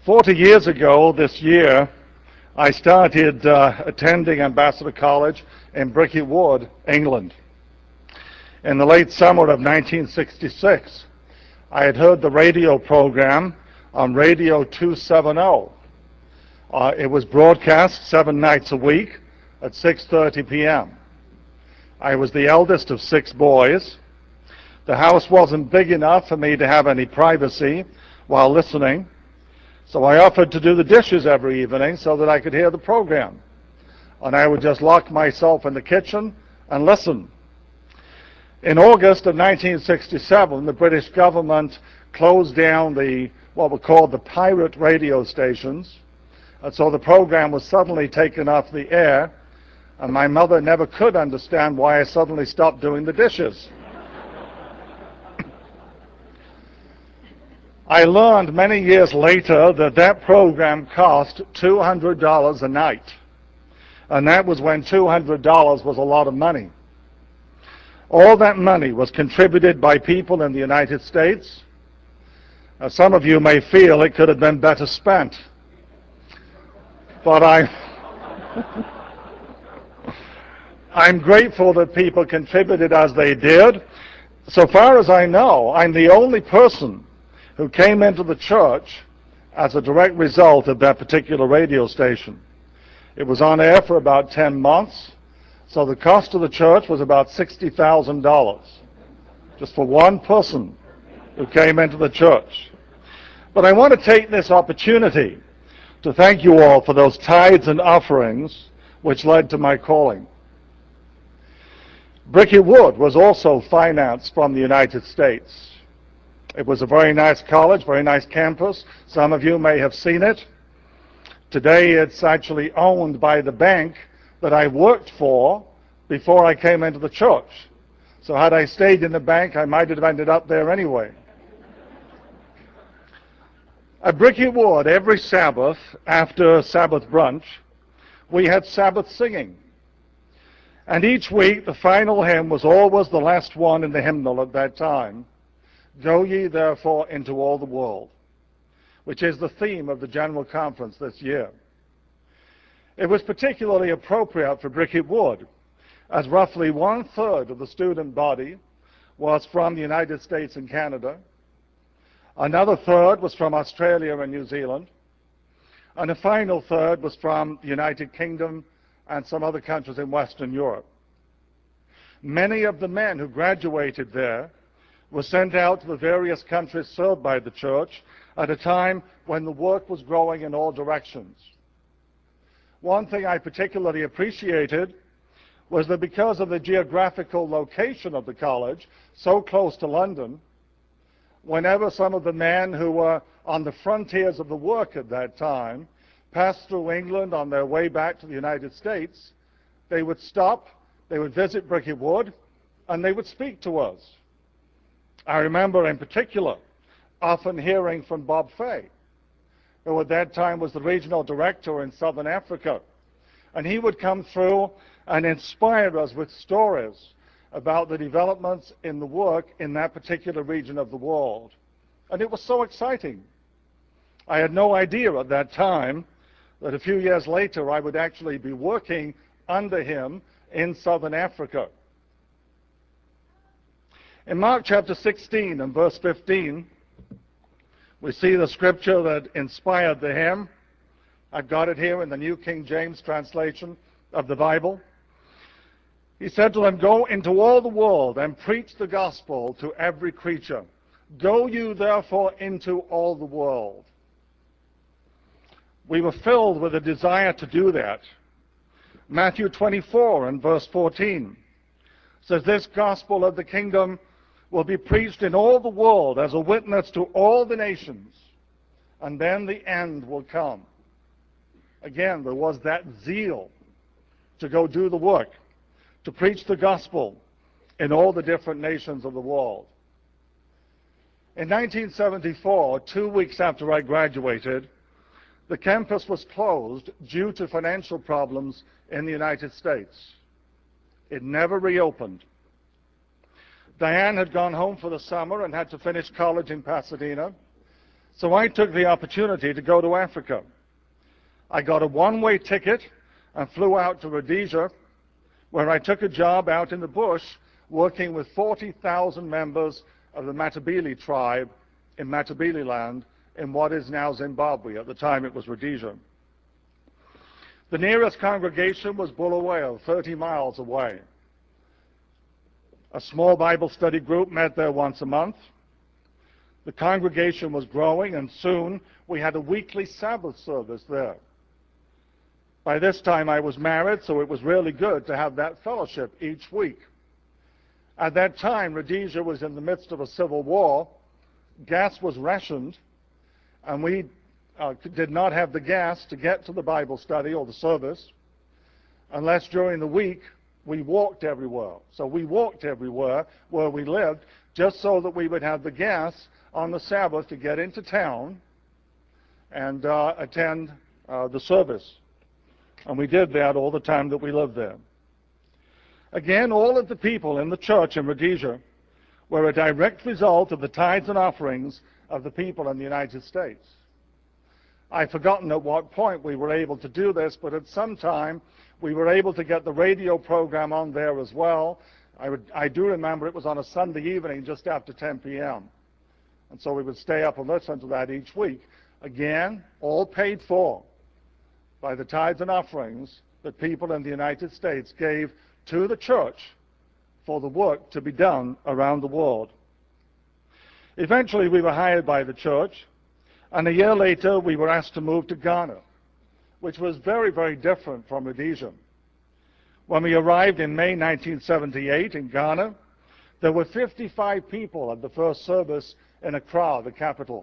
40 years ago this year, I started attending Ambassador College in Bricket Wood, England. In the late summer of 1966, I had heard the radio program on Radio 270. It was broadcast 7 nights a week at 6:30 p.m. I was the eldest of 6 boys. The house wasn't big enough for me to have any privacy while listening, so I offered to do the dishes every evening so that I could hear the program. And I would just lock myself in the kitchen and listen. In August of 1967, the British government closed down what were called the pirate radio stations, and so the program was suddenly taken off the air, and my mother never could understand why I suddenly stopped doing the dishes. I learned many years later that that program cost $200 a night, and that was when $200 was a lot of money. All that money was contributed by people in the United States. Some of you may feel it could have been better spent, but I'm grateful that people contributed as they did. So far as I know, I'm the only person who came into the church as a direct result of that particular radio station. It was on air for about 10 months, so the cost of the church was about $60,000, just for one person who came into the church. But I want to take this opportunity to thank you all for those tithes and offerings which led to my calling. Bricket Wood was also financed from the United States. It was a very nice college, very nice campus. Some of you may have seen it. Today it's actually owned by the bank that I worked for before I came into the church. So had I stayed in the bank, I might have ended up there anyway. At Bricket Wood, every Sabbath after Sabbath brunch, we had Sabbath singing. And each week the final hymn was always the last one in the hymnal at that time. Go ye therefore into all the world, which is the theme of the General Conference this year. It was particularly appropriate for Bricket Wood, as roughly 1/3 of the student body was from the United States and Canada, another third was from Australia and New Zealand, and a final third was from the United Kingdom and some other countries in Western Europe. Many of the men who graduated there were sent out to the various countries served by the church at a time when the work was growing in all directions. One thing I particularly appreciated was that because of the geographical location of the college, so close to London, whenever some of the men who were on the frontiers of the work at that time passed through England on their way back to the United States, they would stop, they would visit Bricket Wood, and they would speak to us. I remember in particular often hearing from Bob Fay, who at that time was the regional director in Southern Africa. And he would come through and inspire us with stories about the developments in the work in that particular region of the world. And it was so exciting. I had no idea at that time that a few years later I would actually be working under him in Southern Africa. In Mark chapter 16 and verse 15, we see the scripture that inspired the hymn. I've got it here in the New King James translation of the Bible. He said to them, "Go into all the world and preach the gospel to every creature. Go you therefore into all the world." We were filled with a desire to do that. Matthew 24 and verse 14 says, "This gospel of the kingdom will be preached in all the world as a witness to all the nations, and then the end will come." Again, there was that zeal to go do the work, to preach the gospel in all the different nations of the world. In 1974, 2 weeks after I graduated, the campus was closed due to financial problems in the United States. It never reopened. Diane had gone home for the summer and had to finish college in Pasadena. So I took the opportunity to go to Africa. I got a one-way ticket and flew out to Rhodesia, where I took a job out in the bush working with 40,000 members of the Matabele tribe in Matabeleland in what is now Zimbabwe. At the time it was Rhodesia. The nearest congregation was Bulawayo, 30 miles away. A small Bible study group met there once a month. The congregation was growing, and soon we had a weekly Sabbath service there. By this time I was married, so it was really good to have that fellowship each week. At that time, Rhodesia was in the midst of a civil war. Gas was rationed, and we did not have the gas to get to the Bible study or the service unless during the week we walked everywhere. So we walked everywhere where we lived just so that we would have the gas on the Sabbath to get into town and attend the service. And we did that all the time that we lived there. Again, all of the people in the church in Rhodesia were a direct result of the tithes and offerings of the people in the United States. I've forgotten at what point we were able to do this, but at some time we were able to get the radio program on there as well. I do remember it was on a Sunday evening just after 10 p.m. And so we would stay up and listen to that each week. Again, all paid for by the tithes and offerings that people in the United States gave to the church for the work to be done around the world. Eventually we were hired by the church, and a year later we were asked to move to Ghana, which was very, very different from Rhodesia. When we arrived in May 1978 in Ghana, there were 55 people at the first service in Accra, the capital.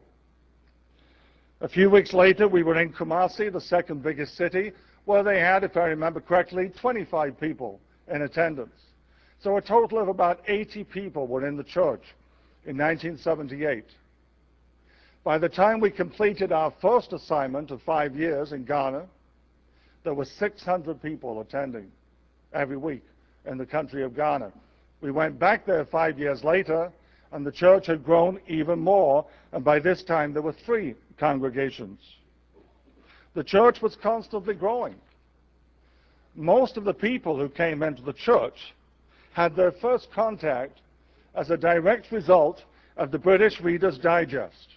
A few weeks later, we were in Kumasi, the second biggest city, where they had, if I remember correctly, 25 people in attendance. So a total of about 80 people were in the church in 1978. By the time we completed our first assignment of 5 years in Ghana, there were 600 people attending every week in the country of Ghana. We went back there 5 years later, and the church had grown even more, and by this time there were 3 congregations. The church was constantly growing. Most of the people who came into the church had their first contact as a direct result of the British Reader's Digest.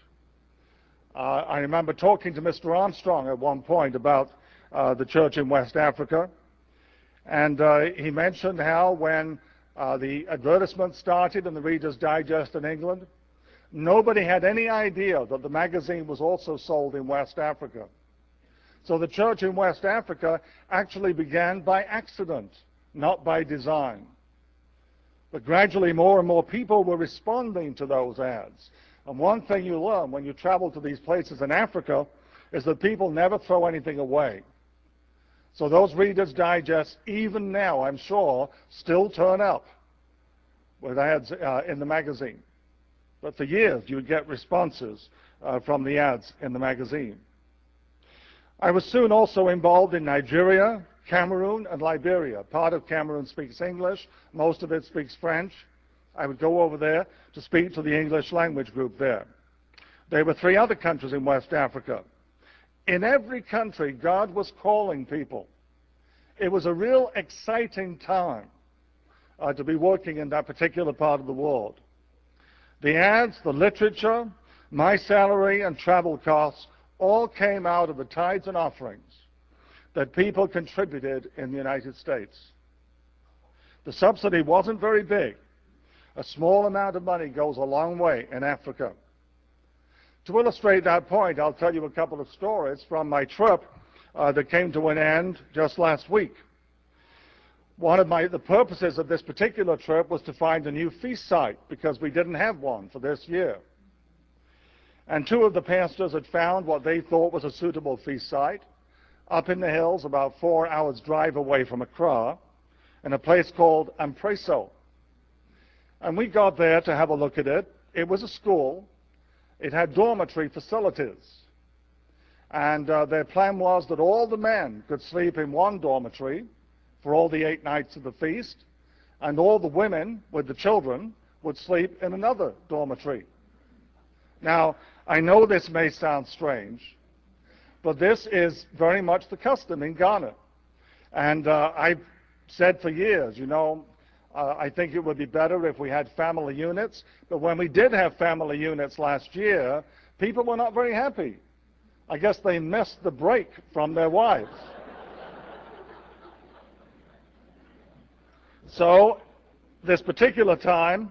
I remember talking to Mr. Armstrong at one point about the church in West Africa, and he mentioned how when the advertisement started in the Reader's Digest in England, nobody had any idea that the magazine was also sold in West Africa. So the church in West Africa actually began by accident, not by design. But gradually more and more people were responding to those ads. And one thing you learn when you travel to these places in Africa is that people never throw anything away. So those Reader's Digests, even now, I'm sure, still turn up with ads in the magazine. But for years, you would get responses from the ads in the magazine. I was soon also involved in Nigeria, Cameroon, and Liberia. Part of Cameroon speaks English, most of it speaks French. I would go over there to speak to the English language group there. There were 3 other countries in West Africa. In every country, God was calling people. It was a real exciting time to be working in that particular part of the world. The ads, the literature, my salary, and travel costs all came out of the tithes and offerings that people contributed in the United States. The subsidy wasn't very big. A small amount of money goes a long way in Africa. To illustrate that point, I'll tell you a couple of stories from my trip that came to an end just last week. One of the purposes of this particular trip was to find a new feast site because we didn't have one for this year. And 2 of the pastors had found what they thought was a suitable feast site up in the hills about 4 hours drive away from Accra in a place called Ampreso. And we got there to have a look at it. It was a school. It had dormitory facilities. And their plan was that all the men could sleep in one dormitory for all the 8 nights of the feast, and all the women with the children would sleep in another dormitory. Now, I know this may sound strange, but this is very much the custom in Ghana. And I've said for years, I think it would be better if we had family units. But when we did have family units last year, people were not very happy. I guess they missed the break from their wives. So this particular time,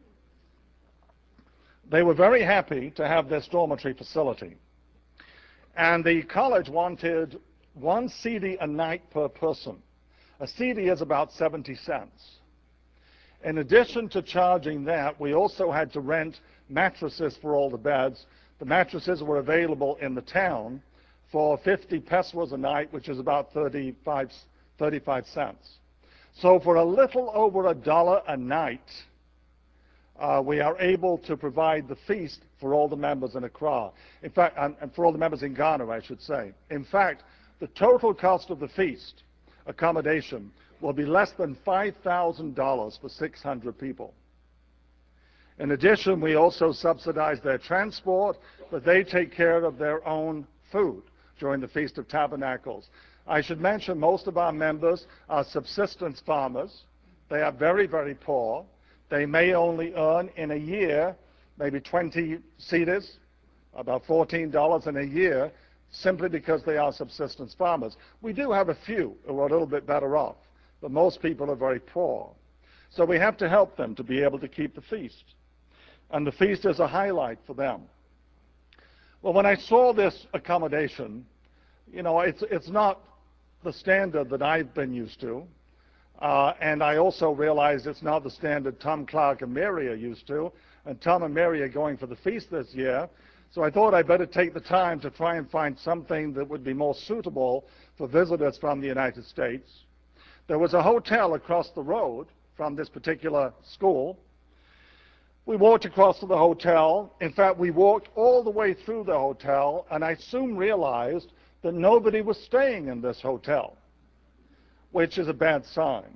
they were very happy to have this dormitory facility. And the college wanted 1 cedi a night per person. A cedi is about 70 cents. In addition to charging that, we also had to rent mattresses for all the beds. The mattresses were available in the town for 50 pesos a night, which is about 35 cents. So for a little over $1 a night, we are able to provide the feast for all the members in Accra. In fact, and for all the members in Ghana, I should say. In fact, the total cost of the feast accommodation will be less than $5,000 for 600 people. In addition, we also subsidize their transport, but they take care of their own food during the Feast of Tabernacles. I should mention most of our members are subsistence farmers. They are very, very poor. They may only earn in a year maybe 20 cedis, about $14 in a year, simply because they are subsistence farmers. We do have a few who are a little bit better off, but most people are very poor. So we have to help them to be able to keep the feast. And the feast is a highlight for them. Well, when I saw this accommodation, it's not the standard that I've been used to. And I also realized it's not the standard Tom, Clark, and Mary are used to. And Tom and Mary are going for the feast this year. So I thought I'd better take the time to try and find something that would be more suitable for visitors from the United States. There was a hotel across the road from this particular school. We walked across to the hotel. In fact, we walked all the way through the hotel, and I soon realized that nobody was staying in this hotel, which is a bad sign.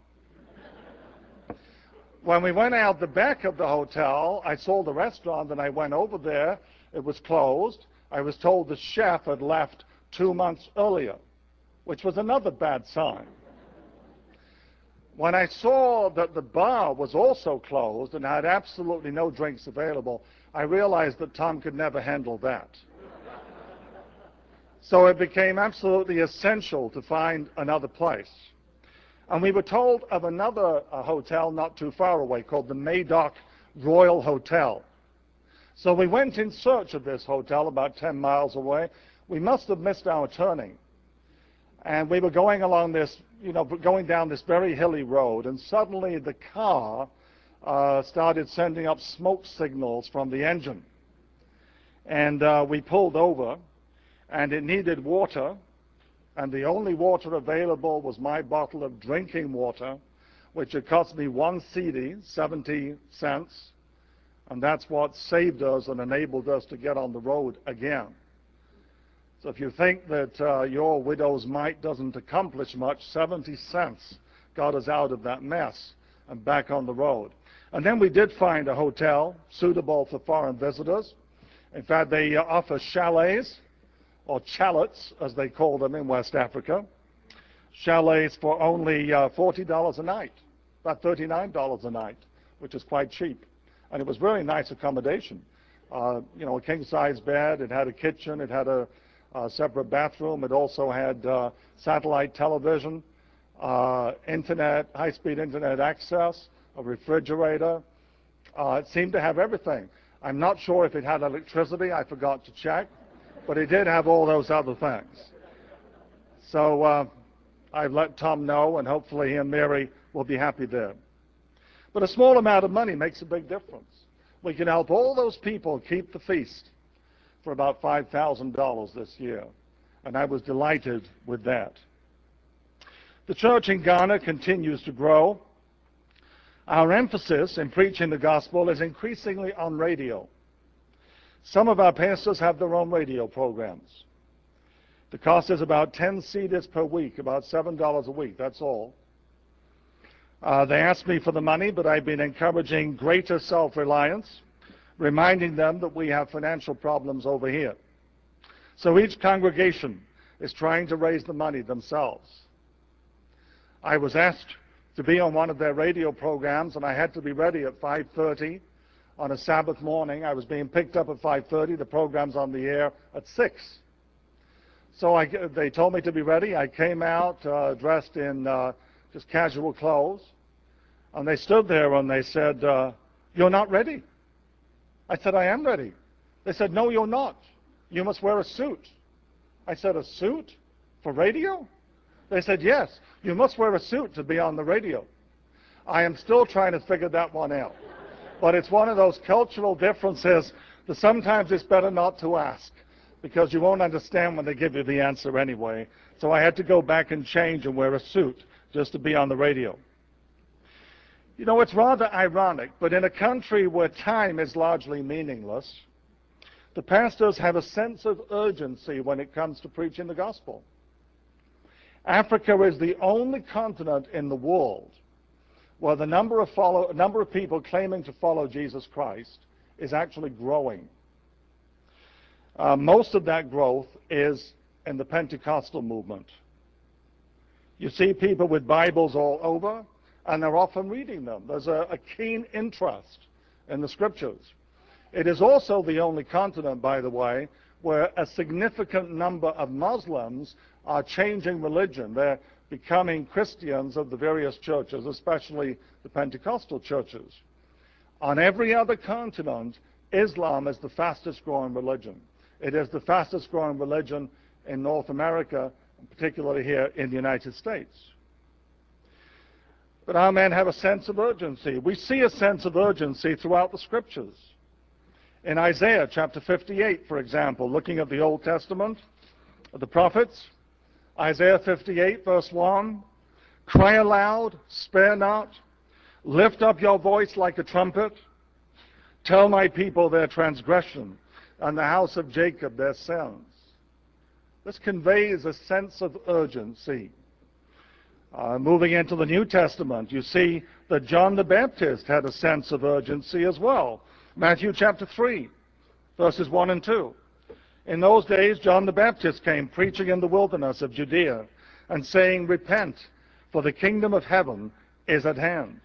When we went out the back of the hotel, I saw the restaurant, and I went over there. It was closed. I was told the chef had left 2 months earlier, which was another bad sign. When I saw that the bar was also closed and had absolutely no drinks available, I realized that Tom could never handle that. So it became absolutely essential to find another place. And we were told of another hotel not too far away called the Madoc Royal Hotel. So we went in search of this hotel about 10 miles away. We must have missed our turning. And we were going along this, going down this very hilly road, and suddenly the car started sending up smoke signals from the engine. And we pulled over, and it needed water, and the only water available was my bottle of drinking water, which had cost me 1 cedi, 70 cents, and that's what saved us and enabled us to get on the road again. So if you think that your widow's mite doesn't accomplish much, 70 cents got us out of that mess and back on the road. And then we did find a hotel suitable for foreign visitors. In fact, they offer chalets, or chalets, as they call them in West Africa. Chalets for only $40 a night, about $39 a night, which is quite cheap. And it was very nice accommodation. A king-size bed, it had a kitchen, it had a separate bathroom. It also had satellite television, internet, high-speed internet access, a refrigerator. It seemed to have everything. I'm not sure if it had electricity. I forgot to check. But it did have all those other things. So I've let Tom know, and hopefully he and Mary will be happy there. But a small amount of money makes a big difference. We can help all those people keep the feast for about $5,000 this year, and I was delighted with that. The church in Ghana continues to grow. Our emphasis in preaching the gospel is increasingly on radio. Some of our pastors have their own radio programs. The cost is about 10 cedis per week, about $7 a week, that's all. They asked me for the money, but I've been encouraging greater self-reliance. reminding them that we have financial problems over here. So each congregation is trying to raise the money themselves. I was asked to be on one of their radio programs, and I had to be ready at 5:30 on a Sabbath morning. I was being picked up at 5:30. The program's on the air at 6. So they told me to be ready. I came out dressed in just casual clothes, and they stood there and they said, "You're not ready." I said, "I am ready." They said, "No, you're not. You must wear a suit." I said, "A suit? For radio?" They said, "Yes, you must wear a suit to be on the radio." I am still trying to figure that one out. But it's one of those cultural differences that sometimes it's better not to ask, because you won't understand when they give you the answer anyway. So I had to go back and change and wear a suit just to be on the radio. You know, it's rather ironic, but in a country where time is largely meaningless, the pastors have a sense of urgency when it comes to preaching the gospel. Africa is the only continent in the world where the number of people claiming to follow Jesus Christ is actually growing. Most of that growth is in the Pentecostal movement. You see people with Bibles all over, and they're often reading them. There's a keen interest in the Scriptures. It is also the only continent, by the way, where a significant number of Muslims are changing religion. They're becoming Christians of the various churches, especially the Pentecostal churches. On every other continent, Islam is the fastest growing religion. It is the fastest growing religion in North America, particularly here in the United States. But our men have a sense of urgency. We see a sense of urgency throughout the Scriptures. In Isaiah chapter 58, for example, looking at the Old Testament, the prophets, Isaiah 58, verse 1, "Cry aloud, spare not, lift up your voice like a trumpet, tell my people their transgression, and the house of Jacob their sins." This conveys a sense of urgency. Moving into the New Testament, you see that John the Baptist had a sense of urgency as well. Matthew chapter 3, verses 1 and 2. "In those days John the Baptist came preaching in the wilderness of Judea and saying, 'Repent, for the kingdom of heaven is at hand.'"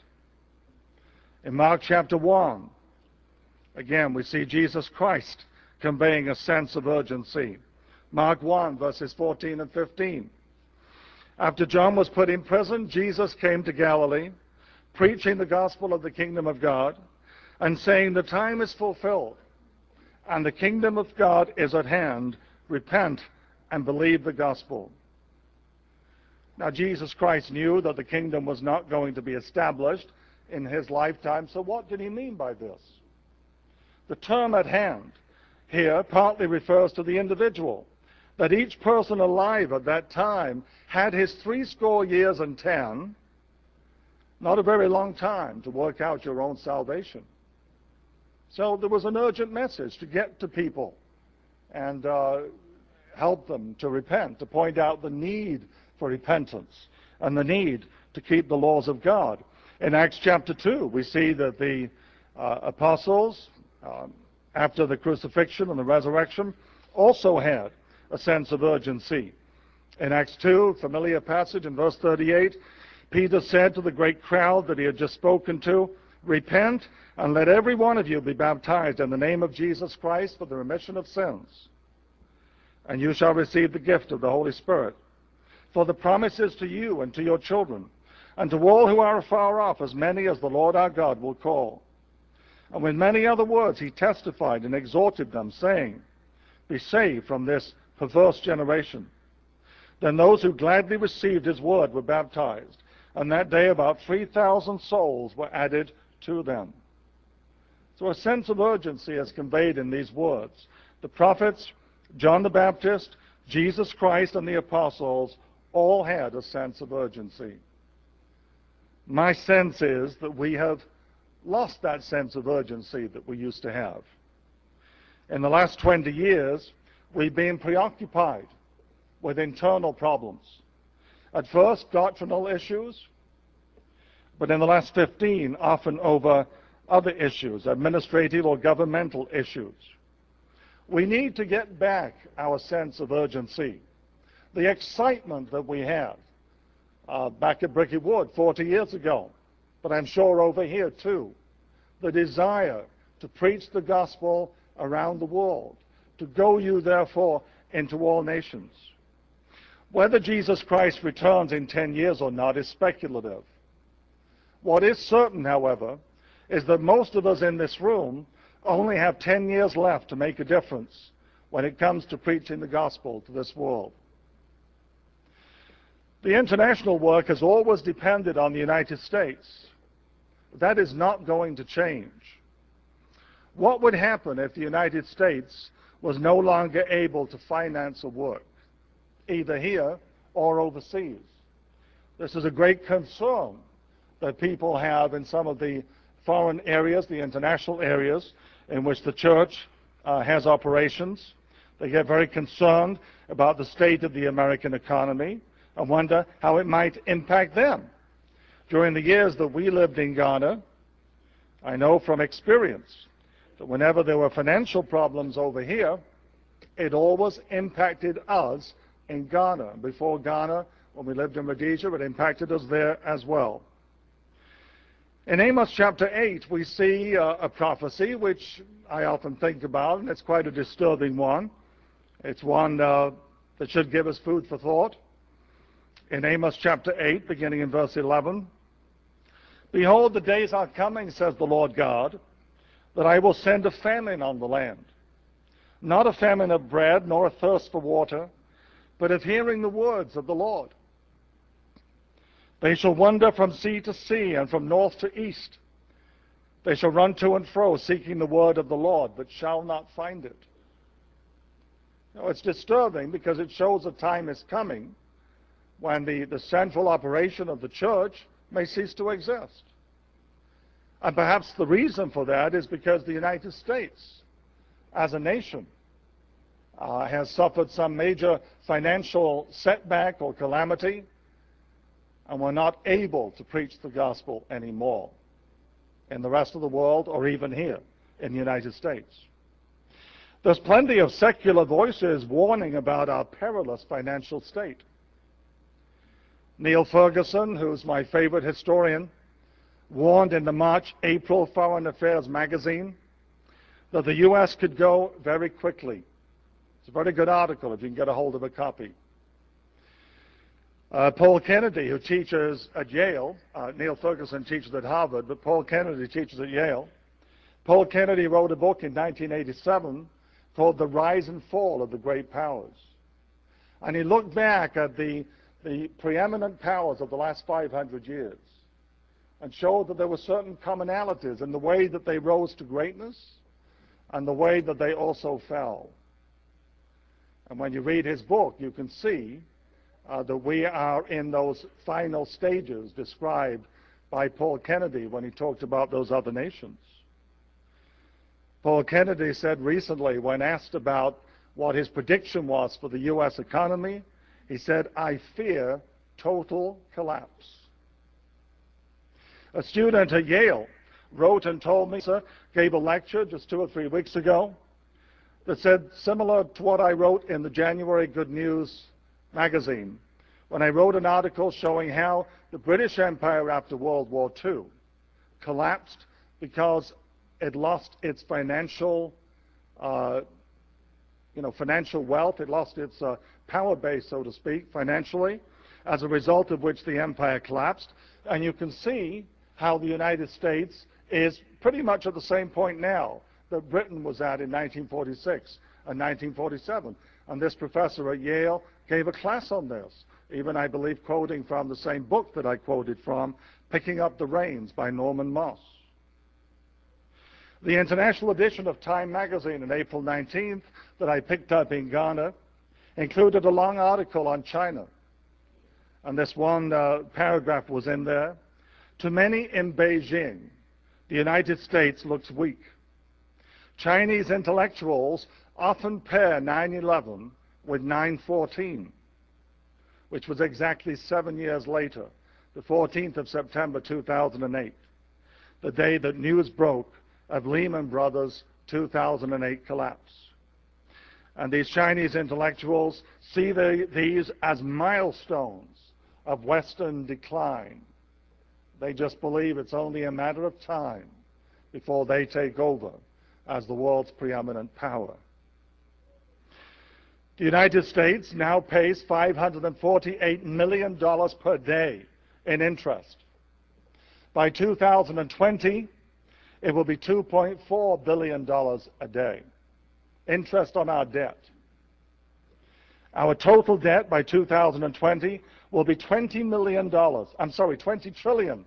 In Mark chapter 1, again we see Jesus Christ conveying a sense of urgency. Mark 1, verses 14 and 15. "After John was put in prison, Jesus came to Galilee, preaching the gospel of the kingdom of God, and saying, 'The time is fulfilled, and the kingdom of God is at hand. Repent and believe the gospel.'" Now, Jesus Christ knew that the kingdom was not going to be established in his lifetime, so what did he mean by this? The term "at hand" here partly refers to the individual, that each person alive at that time had his 80 years and 10, not a very long time to work out your own salvation. So there was an urgent message to get to people and help them to repent, to point out the need for repentance and the need to keep the laws of God. In Acts chapter 2, we see that the apostles, after the crucifixion and the resurrection, also had a sense of urgency. In Acts 2, familiar passage in verse 38, Peter said to the great crowd that he had just spoken to, "Repent and let every one of you be baptized in the name of Jesus Christ for the remission of sins, and you shall receive the gift of the Holy Spirit. For the promise is to you and to your children, and to all who are afar off, as many as the Lord our God will call." And with many other words he testified and exhorted them, saying, "Be saved from this perverse generation." Then those who gladly received his word were baptized, and that day about 3,000 souls were added to them. So a sense of urgency is conveyed in these words. The prophets, John the Baptist, Jesus Christ, and the apostles all had a sense of urgency. My sense is that we have lost that sense of urgency that we used to have. In the last 20 years, we've been preoccupied with internal problems. At first, doctrinal issues, but in the last 15, often over other issues, administrative or governmental issues. We need to get back our sense of urgency, the excitement that we had back at Bricket Wood 40 years ago, but I'm sure over here too, the desire to preach the gospel around the world, to go you therefore into all nations. Whether Jesus Christ returns in 10 years or not is speculative. What is certain, however, is that most of us in this room only have 10 years left to make a difference when it comes to preaching the gospel to this world. The international work has always depended on the United States. That is not going to change. What would happen if the United States was no longer able to finance a work, either here or overseas? This is a great concern that people have in some of the foreign areas, the international areas in which the church has operations. They get very concerned about the state of the American economy and wonder how it might impact them. During the years that we lived in Ghana, I know from experience that whenever there were financial problems over here, it always impacted us in Ghana. Before Ghana, when we lived in Rhodesia, it impacted us there as well. In Amos chapter 8, we see a prophecy which I often think about, and it's quite a disturbing one. It's one that should give us food for thought. In Amos chapter 8, beginning in verse 11, "Behold, the days are coming, says the Lord God, that I will send a famine on the land, not a famine of bread, nor a thirst for water, but of hearing the words of the Lord. They shall wander from sea to sea and from north to east. They shall run to and fro, seeking the word of the Lord, but shall not find it." Now, it's disturbing because it shows a time is coming when the central operation of the church may cease to exist. And perhaps the reason for that is because the United States, as a nation, has suffered some major financial setback or calamity, and we're not able to preach the gospel anymore in the rest of the world or even here in the United States. There's plenty of secular voices warning about our perilous financial state. Neil Ferguson, who's my favorite historian, warned in the March-April Foreign Affairs magazine that the U.S. could go very quickly. It's a very good article if you can get a hold of a copy. Paul Kennedy, who teaches at Yale, Neil Ferguson teaches at Harvard, but Paul Kennedy teaches at Yale. Paul Kennedy wrote a book in 1987 called The Rise and Fall of the Great Powers. And he looked back at the preeminent powers of the last 500 years and showed that there were certain commonalities in the way that they rose to greatness and the way that they also fell. And when you read his book, you can see that we are in those final stages described by Paul Kennedy when he talked about those other nations. Paul Kennedy said recently, when asked about what his prediction was for the U.S. economy, he said, "I fear total collapse." A student at Yale wrote and told me, gave a lecture just 2 or 3 weeks ago that said similar to what I wrote in the January Good News magazine, when I wrote an article showing how the British Empire after World War II collapsed because it lost its financial financial wealth. It lost its power base, so to speak, financially, as a result of which the empire collapsed. And you can see how the United States is pretty much at the same point now that Britain was at in 1946 and 1947. And this professor at Yale gave a class on this, even, I believe, quoting from the same book that I quoted from, Picking Up the Reins by Norman Moss. The international edition of Time magazine on April 19th that I picked up in Ghana included a long article on China. And this one paragraph was in there. "To many in Beijing, the United States looks weak. Chinese intellectuals often pair 9/11 with 9/14, which was exactly 7 years later, the 14th of September 2008. the day that news broke of Lehman Brothers' 2008 collapse. And these Chinese intellectuals see these as milestones of Western decline. They just believe it's only a matter of time before they take over as the world's preeminent power. The United States now pays $548 million per day in interest. By 2020, it will be $2.4 billion a day. Interest on our debt. Our total debt by 2020 will be $20 trillion,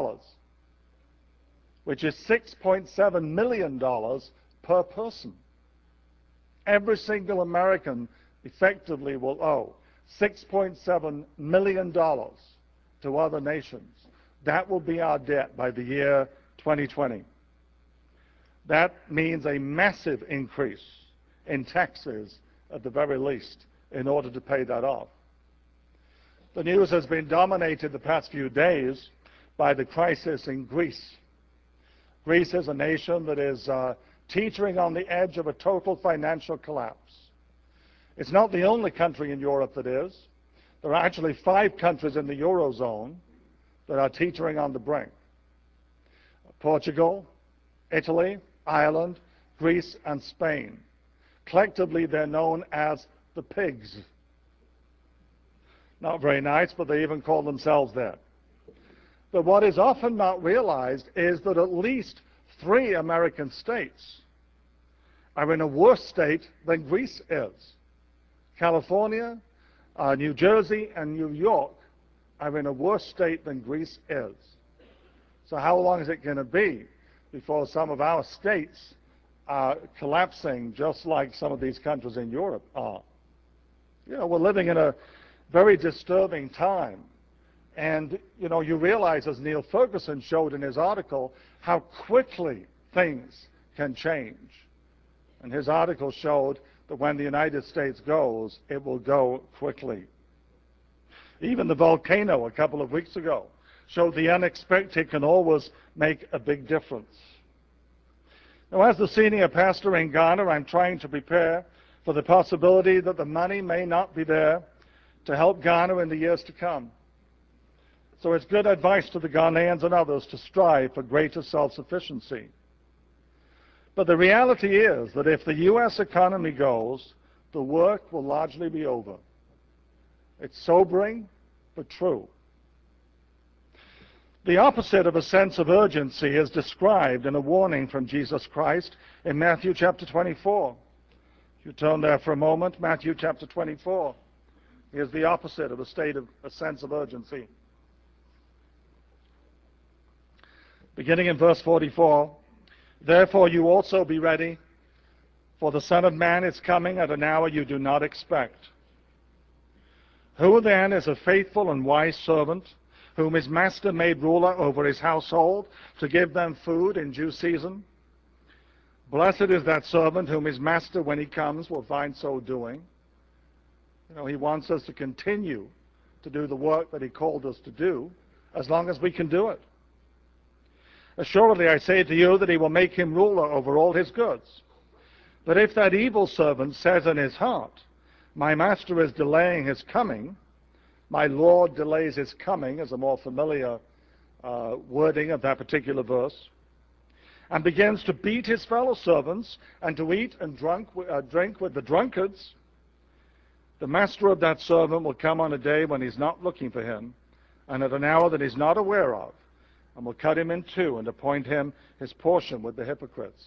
which is $6.7 million per person. Every single American effectively will owe $6.7 million to other nations. That will be our debt by the year 2020. That means a massive increase in taxes at the very least in order to pay that off. The news has been dominated the past few days by the crisis in Greece. Greece is a nation that is teetering on the edge of a total financial collapse. It's not the only country in Europe that is. There are actually 5 countries in the Eurozone that are teetering on the brink. Portugal, Italy, Ireland, Greece, and Spain. Collectively, they're known as the pigs. Not very nice, but they even call themselves that. But what is often not realized is that at least 3 American states are in a worse state than Greece is. California, New Jersey, and New York are in a worse state than Greece is. So how long is it going to be before some of our states are collapsing just like some of these countries in Europe are? You know, we're living in a very disturbing time. And, you know, you realize, as Neil Ferguson showed in his article, how quickly things can change. And his article showed that when the United States goes, it will go quickly. Even the volcano a couple of weeks ago showed the unexpected can always make a big difference. Now, as the senior pastor in Ghana, I'm trying to prepare for the possibility that the money may not be there to help Ghana in the years to come. So it's good advice to the Ghanaians and others to strive for greater self-sufficiency. But the reality is that if the U.S. economy goes, the work will largely be over. It's sobering, but true. The opposite of a sense of urgency is described in a warning from Jesus Christ in Matthew chapter 24. If you turn there for a moment, Matthew chapter 24 is the opposite of a sense of urgency. Beginning in verse 44, "Therefore you also be ready, for the Son of Man is coming at an hour you do not expect. Who then is a faithful and wise servant, whom his master made ruler over his household, to give them food in due season? Blessed is that servant whom his master, when he comes, will find so doing." You know, he wants us to continue to do the work that he called us to do, as long as we can do it. "Assuredly, I say to you that he will make him ruler over all his goods. But if that evil servant says in his heart, 'My master is delaying his coming,' my Lord delays his coming," is a more familiar wording of that particular verse, "and begins to beat his fellow servants and to eat and drink with the drunkards, the master of that servant will come on a day when he's not looking for him, and at an hour that he's not aware of, and will cut him in two and appoint him his portion with the hypocrites."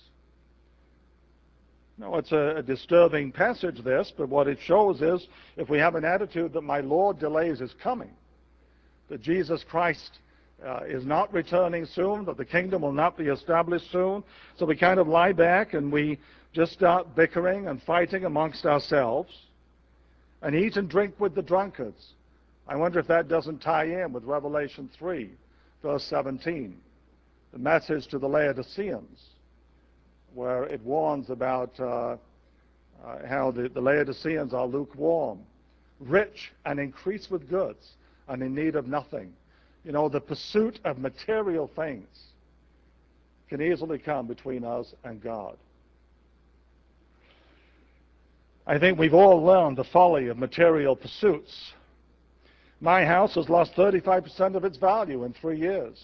Now, it's a disturbing passage, this, but what it shows is if we have an attitude that my Lord delays his coming, that Jesus Christ is not returning soon, that the kingdom will not be established soon, so we kind of lie back and we just start bickering and fighting amongst ourselves and eat and drink with the drunkards. I wonder if that doesn't tie in with Revelation 3, verse 17, the message to the Laodiceans, where it warns about how the Laodiceans are lukewarm, rich and increased with goods, and in need of nothing. You know, the pursuit of material things can easily come between us and God. I think we've all learned the folly of material pursuits. My house has lost 35% of its value in 3 years.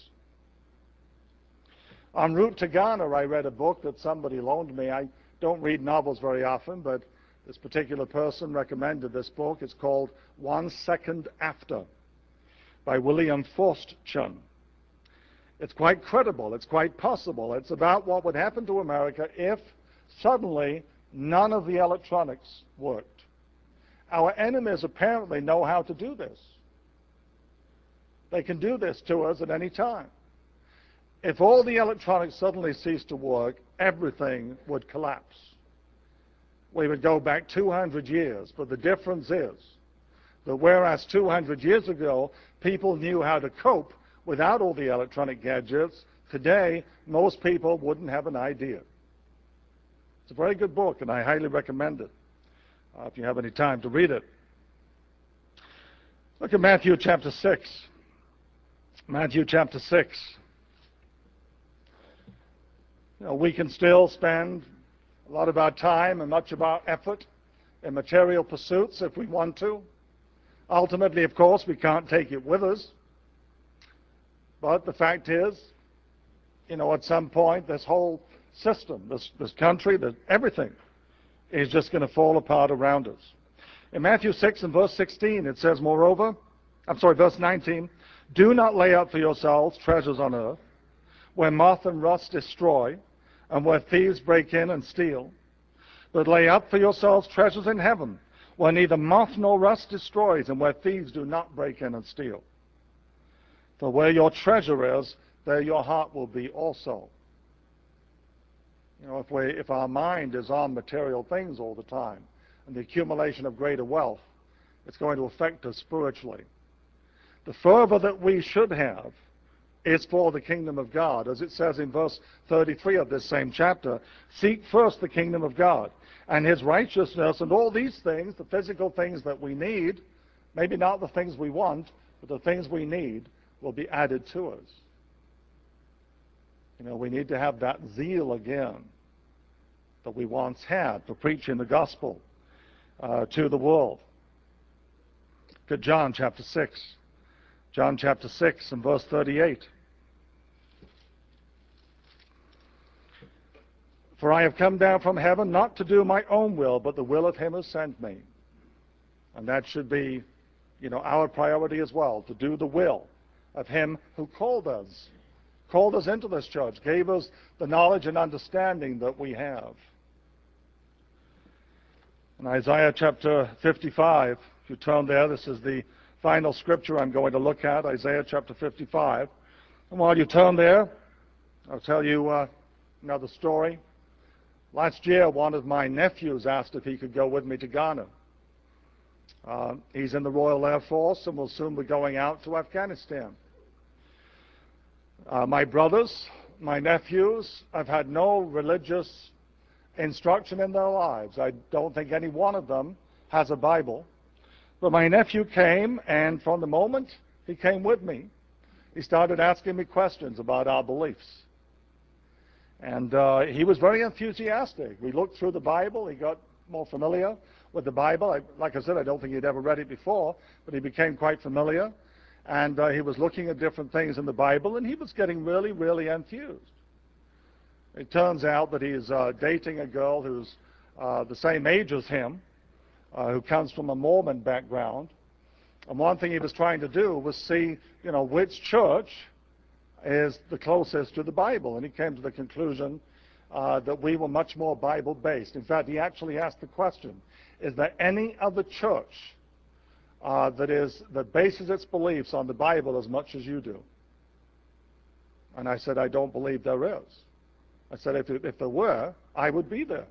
En route to Ghana, I read a book that somebody loaned me. I don't read novels very often, but this particular person recommended this book. It's called 1 Second After by William Forstchen. It's quite credible. It's quite possible. It's about what would happen to America if suddenly none of the electronics worked. Our enemies apparently know how to do this. They can do this to us at any time. If all the electronics suddenly ceased to work, everything would collapse. We would go back 200 years, but the difference is that whereas 200 years ago people knew how to cope without all the electronic gadgets, today most people wouldn't have an idea. It's a very good book, and I highly recommend it if you have any time to read it. Look at Matthew chapter 6. Matthew chapter 6. We can still spend a lot of our time and much of our effort in material pursuits if we want to. Ultimately, of course, we can't take it with us. But the fact is, at some point, this whole system, this country, everything is just going to fall apart around us. In Matthew 6 and verse 16, it says, verse 19, "Do not lay up for yourselves treasures on earth, where moth and rust destroy, and where thieves break in and steal. But lay up for yourselves treasures in heaven, where neither moth nor rust destroys, and where thieves do not break in and steal. For where your treasure is, there your heart will be also." If our mind is on material things all the time, and the accumulation of greater wealth, it's going to affect us spiritually. The fervor that we should have is for the kingdom of God. As it says in verse 33 of this same chapter, "Seek first the kingdom of God and his righteousness, and all these things," the physical things that we need, maybe not the things we want, but the things we need, "will be added to us." We need to have that zeal again that we once had for preaching the gospel to the world. Look at John chapter 6. John chapter 6 and verse 38. "For I have come down from heaven not to do my own will, but the will of him who sent me." And that should be, our priority as well, to do the will of him who called us into this church, gave us the knowledge and understanding that we have. In Isaiah chapter 55, if you turn there, this is the final scripture I'm going to look at, Isaiah chapter 55. And while you turn there, I'll tell you another story. Last year, one of my nephews asked if he could go with me to Ghana. He's in the Royal Air Force and will soon be going out to Afghanistan. My brothers, my nephews, have had no religious instruction in their lives. I don't think any one of them has a Bible. But my nephew came, and from the moment he came with me, he started asking me questions about our beliefs. And he was very enthusiastic. We looked through the Bible. He got more familiar with the Bible. Like I said, I don't think he'd ever read it before, but he became quite familiar. And he was looking at different things in the Bible, and he was getting really, really enthused. It turns out that he's dating a girl who's the same age as him, who comes from a Mormon background. And one thing he was trying to do was see, which church is the closest to the Bible. And he came to the conclusion that we were much more Bible-based. In fact, he actually asked the question, is there any other church that bases its beliefs on the Bible as much as you do? And I said, I don't believe there is. I said, if there were, I would be there.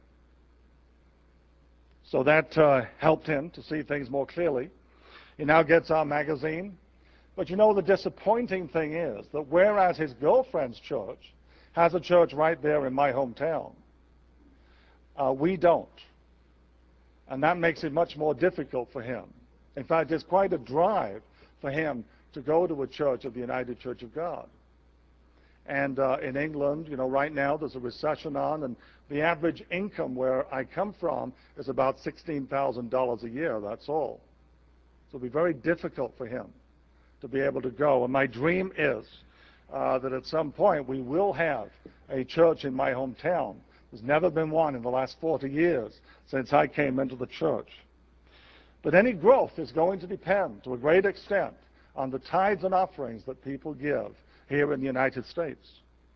So that helped him to see things more clearly. He now gets our magazine. But the disappointing thing is that whereas his girlfriend's church has a church right there in my hometown, we don't. And that makes it much more difficult for him. In fact, it's quite a drive for him to go to a church of the United Church of God. And in England, right now there's a recession on, and the average income where I come from is about $16,000 a year, that's all. So it'll be very difficult for him to be able to go. And my dream is that at some point we will have a church in my hometown. There's never been one in the last 40 years since I came into the church. But any growth is going to depend to a great extent on the tithes and offerings that people give here in the United States.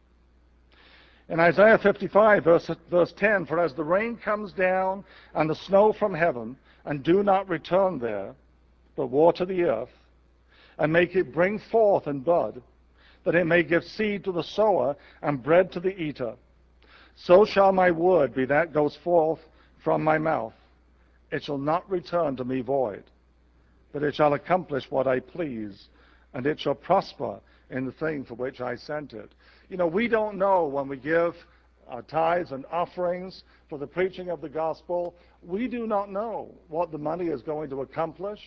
In Isaiah 55, verse 10, for as the rain comes down and the snow from heaven, and do not return there, but water the earth, and make it bring forth and bud, that it may give seed to the sower and bread to the eater, so shall my word be that goes forth from my mouth. It shall not return to me void, but it shall accomplish what I please, and it shall prosper in the thing for which I sent it. We don't know when we give tithes and offerings for the preaching of the gospel, we do not know what the money is going to accomplish.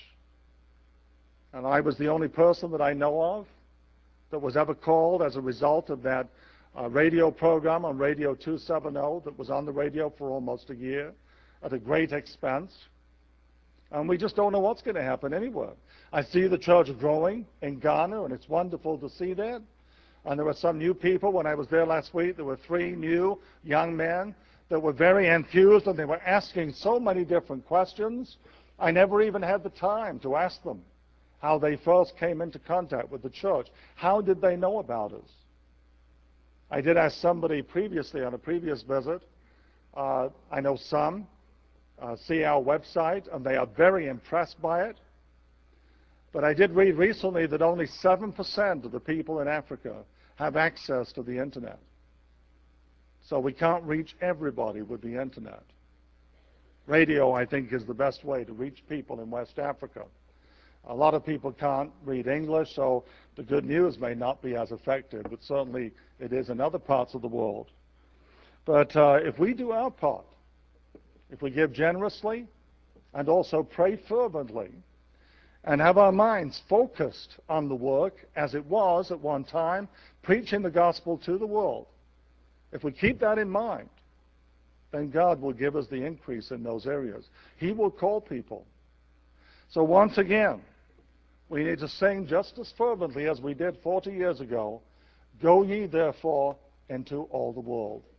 And I was the only person that I know of that was ever called as a result of that radio program on Radio 270 that was on the radio for almost a year at a great expense. And we just don't know what's going to happen anywhere. I see the church growing in Ghana, and it's wonderful to see that. And there were some new people. When I was there last week, there were 3 new young men that were very enthused, and they were asking so many different questions. I never even had the time to ask them how they first came into contact with the church. How did they know about us? I did ask somebody previously on a previous visit. I know some see our website, and they are very impressed by it. But I did read recently that only 7% of the people in Africa have access to the internet. So we can't reach everybody with the internet. Radio, I think, is the best way to reach people in West Africa. A lot of people can't read English, so the good news may not be as effective, but certainly it is in other parts of the world. But if we do our part, if we give generously and also pray fervently and have our minds focused on the work as it was at one time, preaching the gospel to the world, if we keep that in mind, then God will give us the increase in those areas. He will call people. So once again, we need to sing just as fervently as we did 40 years ago, "Go ye therefore into all the world."